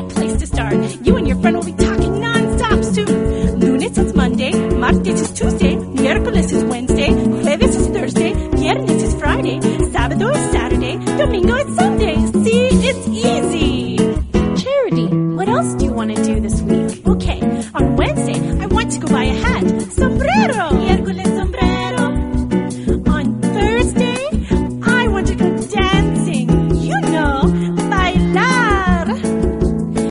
great place to start. You and your friend will be talking non-stop soon. Lunes is Monday, martes is Tuesday, miércoles is Wednesday, jueves is Thursday, viernes is Friday, sábado is Saturday, domingo is Sunday. See, it's easy. Charity, what else do you want to do this